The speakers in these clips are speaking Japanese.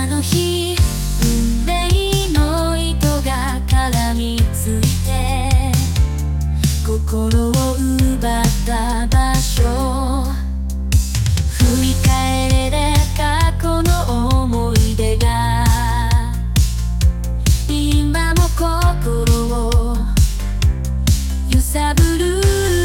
の日運命の糸が絡みついて心を奪った場所、振り返れで過去の思い出が今も心を揺さぶる。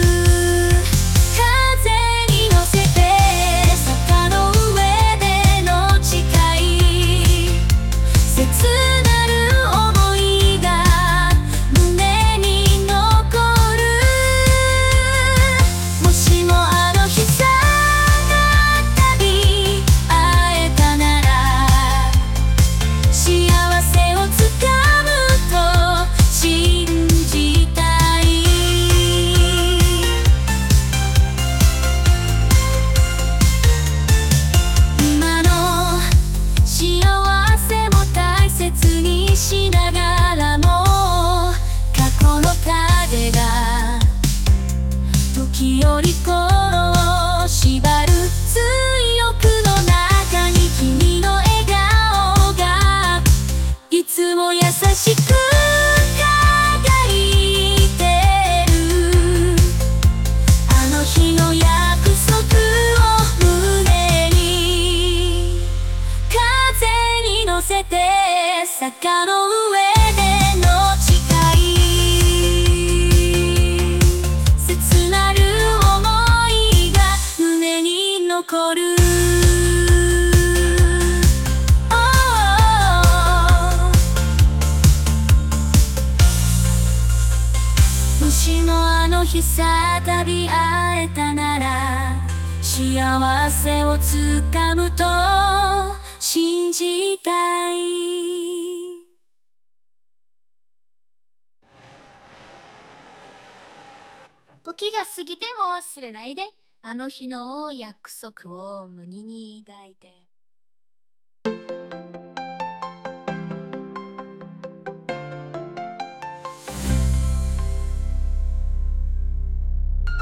しながらも過去の影が時折心を縛る。追憶の中に君の笑顔がいつも優しく輝いてる。あの日の約束を胸に風に乗せて坂の上での誓い、切なる想いが胸に残る。もしもあの日再び会えたなら幸せをつかむと信じたい。時が過ぎても忘れないで、あの日の約束を胸に抱いて。